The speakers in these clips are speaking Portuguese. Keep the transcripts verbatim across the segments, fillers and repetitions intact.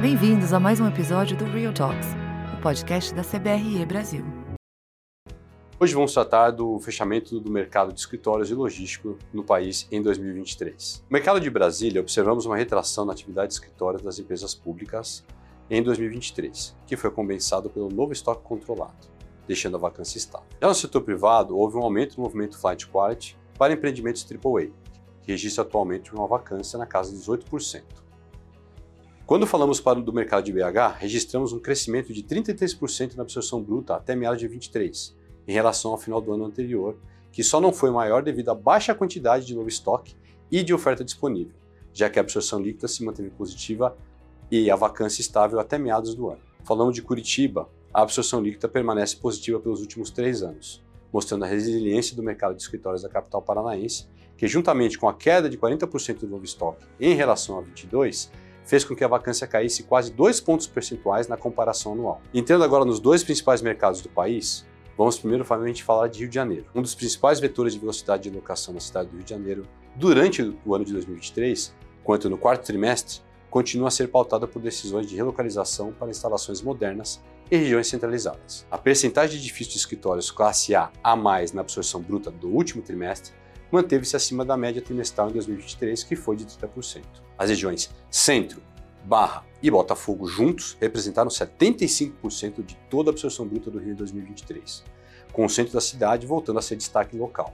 Bem-vindos a mais um episódio do Real Talks, o podcast da C B R E Brasil. Hoje vamos tratar do fechamento do mercado de escritórios e logístico no país em dois mil e vinte e três. No mercado de Brasília, observamos uma retração na atividade de escritórios das empresas públicas em dois mil e vinte e três, que foi compensado pelo novo estoque controlado, deixando a vacância estável. Já no setor privado, houve um aumento no movimento Flight Quality para empreendimentos triplo A, que registra atualmente uma vacância na casa de dezoito por cento. Quando falamos para do mercado de B H, registramos um crescimento de trinta e três por cento na absorção bruta até meados de vinte e três, em relação ao final do ano anterior, que só não foi maior devido à baixa quantidade de novo estoque e de oferta disponível, já que a absorção líquida se manteve positiva e a vacância estável até meados do ano. Falando de Curitiba, a absorção líquida permanece positiva pelos últimos três anos, mostrando a resiliência do mercado de escritórios da capital paranaense, que juntamente com a queda de quarenta por cento do novo estoque em relação a vinte e dois, fez com que a vacância caísse quase dois pontos percentuais na comparação anual. Entrando agora nos dois principais mercados do país, vamos primeiro finalmente falar de Rio de Janeiro. Um dos principais vetores de velocidade de locação na cidade do Rio de Janeiro durante o ano de dois mil e vinte e três, quanto no quarto trimestre, continua a ser pautada por decisões de relocalização para instalações modernas e regiões centralizadas. A percentagem de edifícios de escritórios classe A a mais na absorção bruta do último trimestre manteve-se acima da média trimestral em dois mil e vinte e três, que foi de trinta por cento. As regiões Centro, Barra e Botafogo juntos representaram setenta e cinco por cento de toda a absorção bruta do Rio em dois mil e vinte e três, com o centro da cidade voltando a ser destaque local.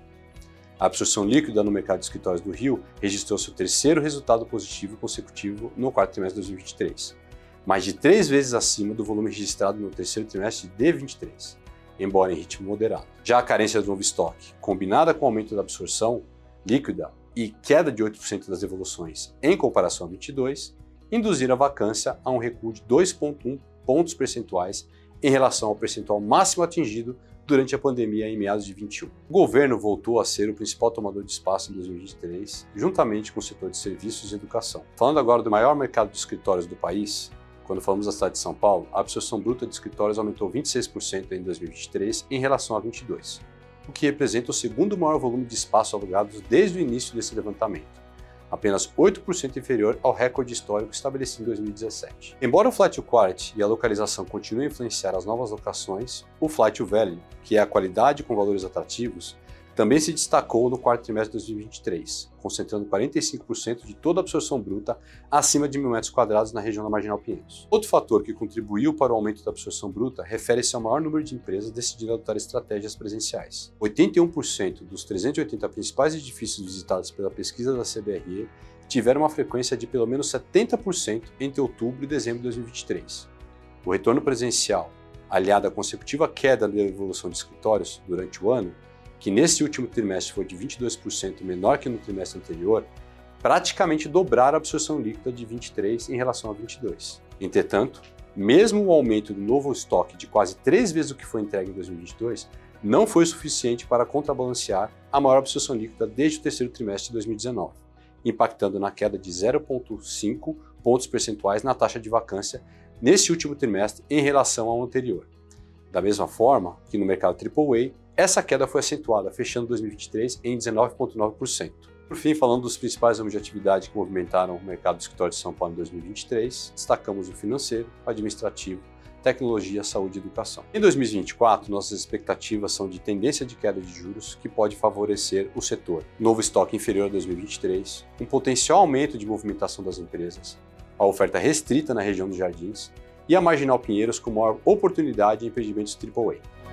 A absorção líquida no mercado de escritórios do Rio registrou seu terceiro resultado positivo consecutivo no quarto trimestre de dois mil e vinte e três, mais de três vezes acima do volume registrado no terceiro trimestre de vinte e três, embora em ritmo moderado. Já a carência do novo estoque, combinada com o aumento da absorção líquida e queda de oito por cento das devoluções em comparação a vinte e dois, induziram a vacância a um recuo de dois vírgula um pontos percentuais em relação ao percentual máximo atingido durante a pandemia em meados de vinte e um. O governo voltou a ser o principal tomador de espaço em dois mil e vinte e três, juntamente com o setor de serviços e educação. Falando agora do maior mercado de escritórios do país, quando falamos da cidade de São Paulo, a absorção bruta de escritórios aumentou vinte e seis por cento em dois mil e vinte e três em relação a vinte e dois, o que representa o segundo maior volume de espaço alugados desde o início desse levantamento, apenas oito por cento inferior ao recorde histórico estabelecido em dois mil e dezessete. Embora o Flight to Quality e a localização continuem a influenciar as novas locações, o Flight to Value, que é a qualidade com valores atrativos, também se destacou no quarto trimestre de dois mil e vinte e três, concentrando quarenta e cinco por cento de toda a absorção bruta acima de mil metros quadrados na região da Marginal Pinheiros. Outro fator que contribuiu para o aumento da absorção bruta refere-se ao maior número de empresas decidindo adotar estratégias presenciais. oitenta e um por cento dos trezentos e oitenta principais edifícios visitados pela pesquisa da C B R E tiveram uma frequência de pelo menos setenta por cento entre outubro e dezembro de dois mil e vinte e três. O retorno presencial, aliado à consecutiva queda da evolução de escritórios durante o ano, que nesse último trimestre foi de vinte e dois por cento menor que no trimestre anterior, praticamente dobraram a absorção líquida de vinte e três em relação a vinte e dois. Entretanto, mesmo o aumento do novo estoque de quase três vezes o que foi entregue em dois mil e vinte e dois, não foi suficiente para contrabalancear a maior absorção líquida desde o terceiro trimestre de dois mil e dezenove, impactando na queda de zero vírgula cinco pontos percentuais na taxa de vacância nesse último trimestre em relação ao anterior. Da mesma forma que no mercado triplo A, essa queda foi acentuada, fechando dois mil e vinte e três em dezenove vírgula nove por cento. Por fim, falando dos principais ramos de atividade que movimentaram o mercado de escritório de São Paulo em dois mil e vinte e três, destacamos o financeiro, administrativo, tecnologia, saúde e educação. Em dois mil e vinte e quatro, nossas expectativas são de tendência de queda de juros que pode favorecer o setor, novo estoque inferior a dois mil e vinte e três, um potencial aumento de movimentação das empresas, a oferta restrita na região dos Jardins e a Marginal Pinheiros com maior oportunidade em empreendimentos triplo A.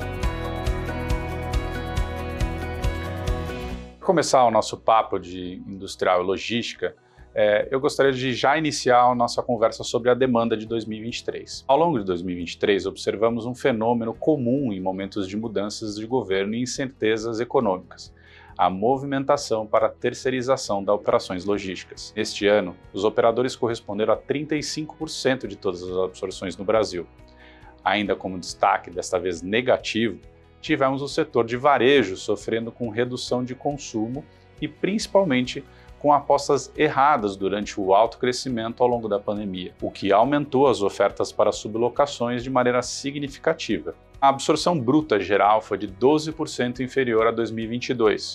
Para começar o nosso papo de industrial e logística, é, eu gostaria de já iniciar a nossa conversa sobre a demanda de dois mil e vinte e três. Ao longo de dois mil e vinte e três, observamos um fenômeno comum em momentos de mudanças de governo e incertezas econômicas: a movimentação para a terceirização das operações logísticas. Este ano, os operadores corresponderam a trinta e cinco por cento de todas as absorções no Brasil. Ainda como destaque, desta vez negativo, tivemos o setor de varejo sofrendo com redução de consumo e principalmente com apostas erradas durante o alto crescimento ao longo da pandemia, o que aumentou as ofertas para sublocações de maneira significativa. A absorção bruta geral foi de doze por cento inferior a dois mil e vinte e dois,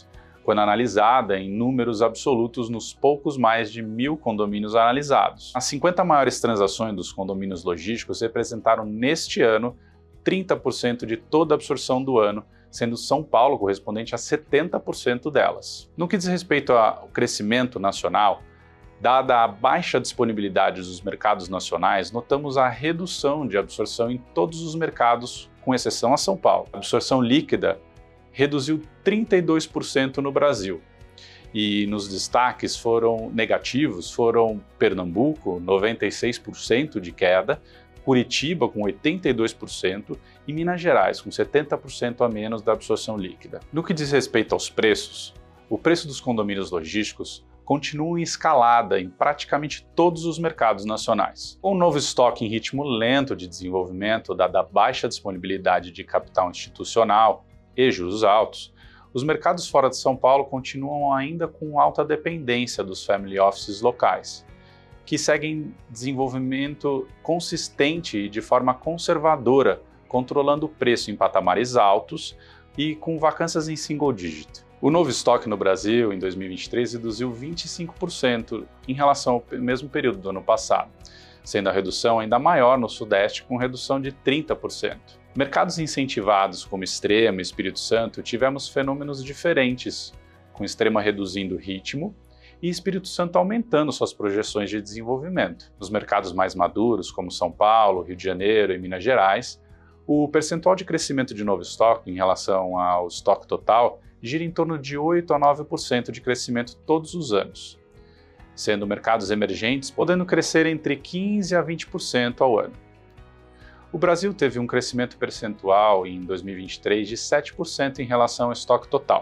quando analisada em números absolutos nos poucos mais de mil condomínios analisados. As cinquenta maiores transações dos condomínios logísticos representaram neste ano trinta por cento de toda a absorção do ano, sendo São Paulo correspondente a setenta por cento delas. No que diz respeito ao crescimento nacional, dada a baixa disponibilidade dos mercados nacionais, notamos a redução de absorção em todos os mercados, com exceção a São Paulo. A absorção líquida reduziu trinta e dois por cento no Brasil. E nos destaques foram negativos, foram Pernambuco, noventa e seis por cento de queda, Curitiba com oitenta e dois por cento e Minas Gerais com setenta por cento a menos da absorção líquida. No que diz respeito aos preços, o preço dos condomínios logísticos continua em escalada em praticamente todos os mercados nacionais. Com o novo estoque em ritmo lento de desenvolvimento, dada a baixa disponibilidade de capital institucional e juros altos, os mercados fora de São Paulo continuam ainda com alta dependência dos family offices locais, que seguem desenvolvimento consistente e de forma conservadora, controlando o preço em patamares altos e com vacâncias em single dígito. O novo estoque no Brasil, em dois mil e vinte e três, reduziu vinte e cinco por cento em relação ao mesmo período do ano passado, sendo a redução ainda maior no Sudeste, com redução de trinta por cento. Mercados incentivados como Extrema e Espírito Santo tivemos fenômenos diferentes, com Extrema reduzindo o ritmo e Espírito Santo aumentando suas projeções de desenvolvimento. Nos mercados mais maduros, como São Paulo, Rio de Janeiro e Minas Gerais, o percentual de crescimento de novo estoque em relação ao estoque total gira em torno de oito a nove por cento de crescimento todos os anos, sendo mercados emergentes podendo crescer entre quinze a vinte por cento ao ano. O Brasil teve um crescimento percentual em dois mil e vinte e três de sete por cento em relação ao estoque total,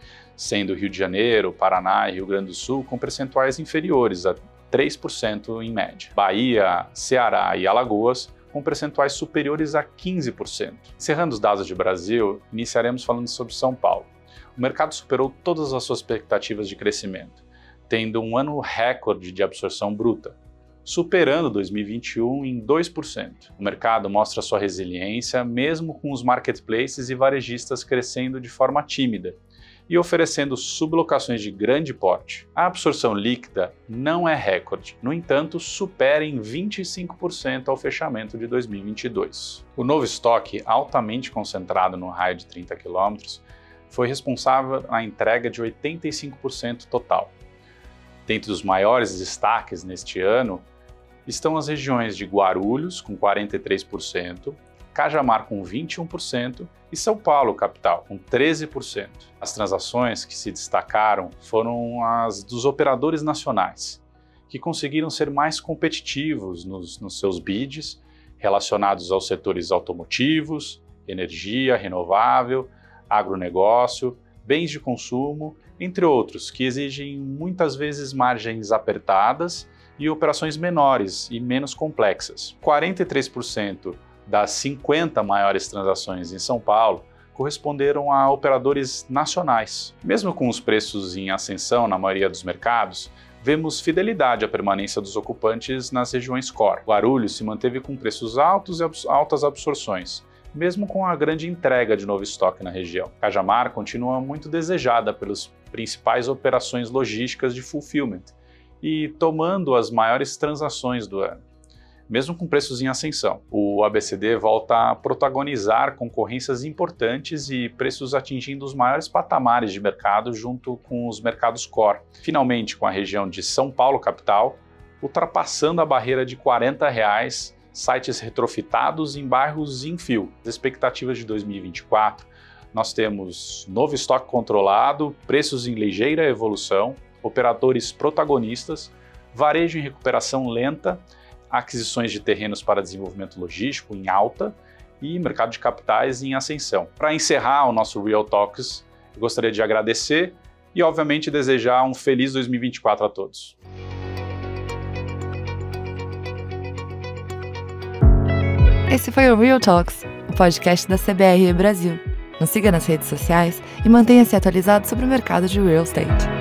sendo Rio de Janeiro, Paraná e Rio Grande do Sul com percentuais inferiores a três por cento em média. Bahia, Ceará e Alagoas com percentuais superiores a quinze por cento. Encerrando os dados de Brasil, iniciaremos falando sobre São Paulo. O mercado superou todas as suas expectativas de crescimento, tendo um ano recorde de absorção bruta, superando dois mil e vinte e um em dois por cento. O mercado mostra sua resiliência mesmo com os marketplaces e varejistas crescendo de forma tímida e oferecendo sublocações de grande porte. A absorção líquida não é recorde, no entanto, supera em vinte e cinco por cento ao fechamento de dois mil e vinte e dois. O novo estoque, altamente concentrado no raio de trinta quilômetros, foi responsável na entrega de oitenta e cinco por cento total. Dentre os maiores destaques neste ano estão as regiões de Guarulhos, com quarenta e três por cento, Cajamar, com vinte e um por cento e São Paulo, capital, com treze por cento. As transações que se destacaram foram as dos operadores nacionais, que conseguiram ser mais competitivos nos, nos seus bids, relacionados aos setores automotivos, energia renovável, agronegócio, bens de consumo, entre outros, que exigem muitas vezes margens apertadas e operações menores e menos complexas. quarenta e três por cento das cinquenta maiores transações em São Paulo corresponderam a operadores nacionais. Mesmo com os preços em ascensão na maioria dos mercados, vemos fidelidade à permanência dos ocupantes nas regiões core. Guarulhos se manteve com preços altos e abs- altas absorções, mesmo com a grande entrega de novo estoque na região. Cajamar continua muito desejada pelas principais operações logísticas de fulfillment e tomando as maiores transações do ano, mesmo com preços em ascensão. O A B C D volta a protagonizar concorrências importantes e preços atingindo os maiores patamares de mercado junto com os mercados core. Finalmente, com a região de São Paulo capital, ultrapassando a barreira de quarenta reais, sites retrofitados em bairros infill. As expectativas de dois mil e vinte e quatro, nós temos novo estoque controlado, preços em ligeira evolução, operadores protagonistas, varejo em recuperação lenta, aquisições de terrenos para desenvolvimento logístico em alta e mercado de capitais em ascensão. Para encerrar o nosso Real Talks, eu gostaria de agradecer e, obviamente, desejar um feliz dois mil e vinte e quatro a todos. Esse foi o Real Talks, o podcast da C B R E Brasil. Nos siga nas redes sociais e mantenha-se atualizado sobre o mercado de real estate.